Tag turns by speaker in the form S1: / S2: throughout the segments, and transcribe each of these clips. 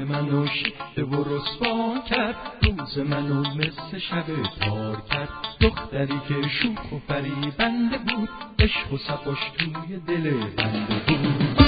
S1: منو شیفته و رسوا کرد، روز منو مثل شب تار کرد. دختری که شوخ و فریبنده بود، عشق و صفاش توی دل بنده بود.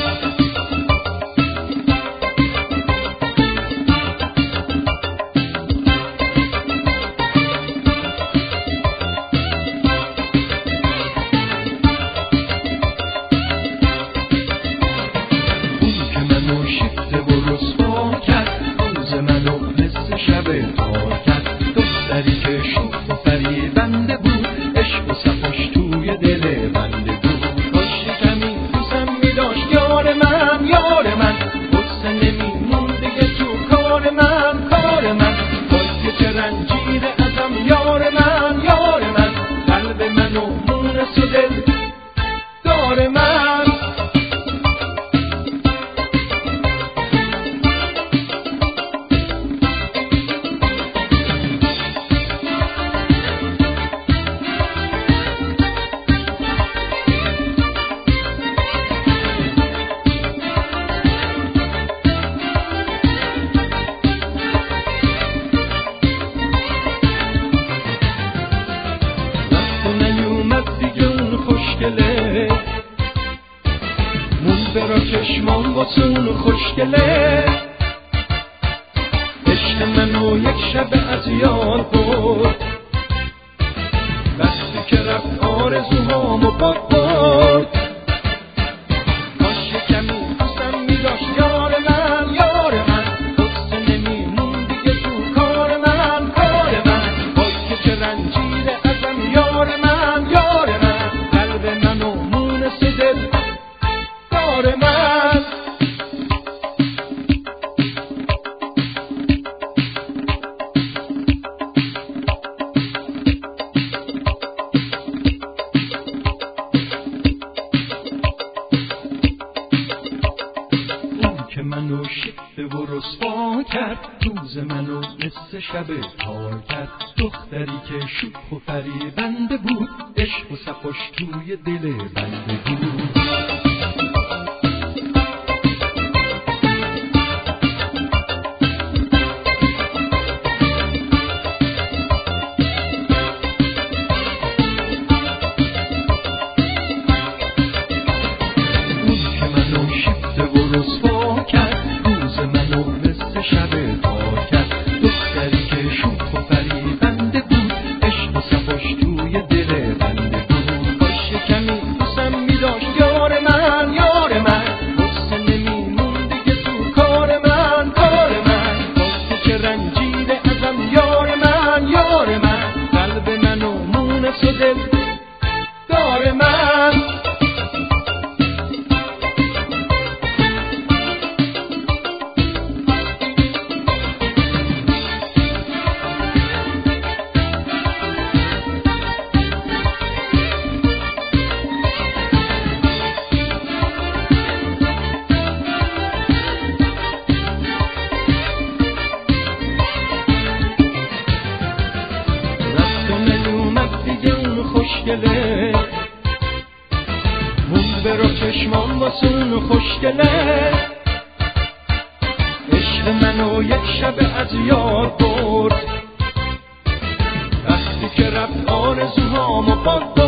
S1: شب تار کرد، دختری که شوخ و فریبنده بود، عشق و صفاش توی دل بنده بود. کاش کمی دوستم می‌داشت یار من، یار من، غصه نمی‌مون دیگه تو کار من، کار من. وای چه رنجیده ازم یار من، یار من، قلب منو مونس و دل دار من. مون برا چشمان واسون خوشگله، عشق منو یک شب از یاد برد، وقتی که رفت آرزوهامو باد برد. کاش کمی دوستم می‌داشت یار من، یار من، غصه نمی‌مون دیگه تو کار من، کار من. وای که چه رنجیده ازم یار من، یار من، قلب منو مونس دل دار من. اون که منو شیفته و رسوا کرد، روز منو مثل شب تار کرد. دختری که شوخ و فریبنده بود، عشق و صفاش توی دل بنده بود. رسوا کرد، روز منو مثل شب تار کرد. دختری که شوخ و فریبنده بود، عشق و صفاش توی دل بنده بود. کاش کمی دوستم می‌داشت یار من، یار من، غصه نمی‌مون دیگه تو کار من، کار من. کاش چه رنجیده ازم یار من، یار من، قلب منو مونس و دل دار من. مون برا چشمان واسون خوشگله، عشق منو یک شب از یاد برد، وقتی که رفت آرزوهامو باد برد.